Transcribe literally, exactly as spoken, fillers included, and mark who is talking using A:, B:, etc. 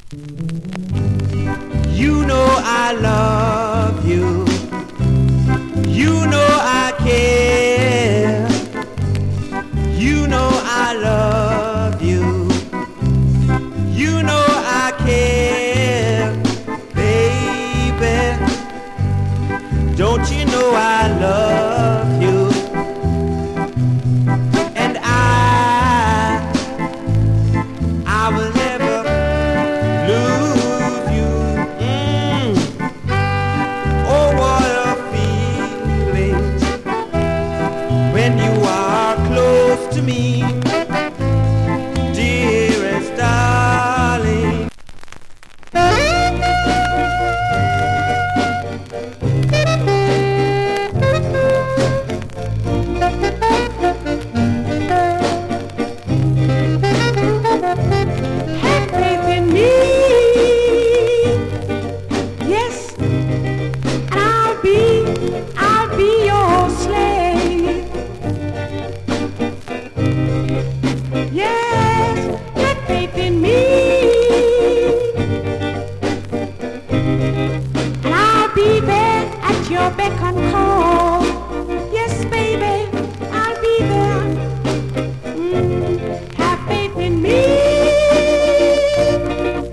A: You know I love you. You know I care. You know I love you. You know I care, baby. Don't you know I love you?